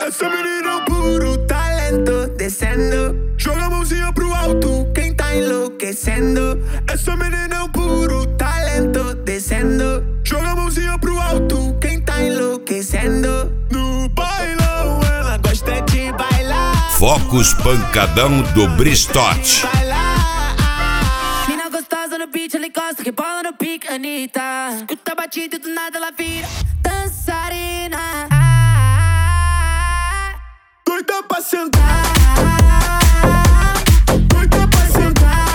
Essa menina é um puro talento, descendo. Joga a mãozinha pro alto, quem tá enlouquecendo. Essa menina é um puro talento, descendo. Joga a mãozinha pro alto, quem tá enlouquecendo. No bailão, ela gosta de bailar. Focus Pancadão do Bristote. Mina gostosa no beat, ela encosta, que bola no pique, Anitta. Escuta a batida e do nada ela vira dançarina. Doida pra sentar, doida pra sentar,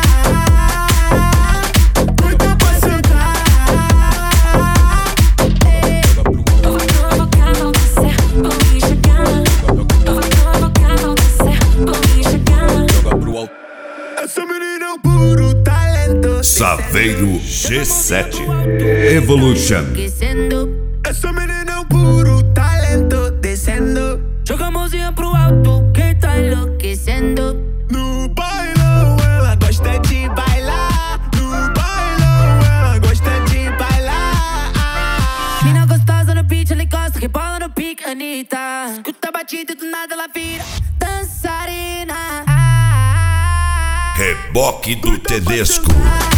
doida pra sentar. Eu vou provocar, vou descer, vou me chegar. Eu vou provocar, vou descer, vou me chegar. Essa menina é um puro talento, Saveiro G7 Evolution. essa menina é um puro talento, descendo. Joga a mãozinha pro alto, quem tá enlouquecendo. No bailão, ela gosta de bailar. No bailão, ela gosta de bailar. Mina gostosa no beat, ela encosta, que bola no pique, Anitta. Escuta a batida e do nada ela vira dançarina. Reboque do Tedesco.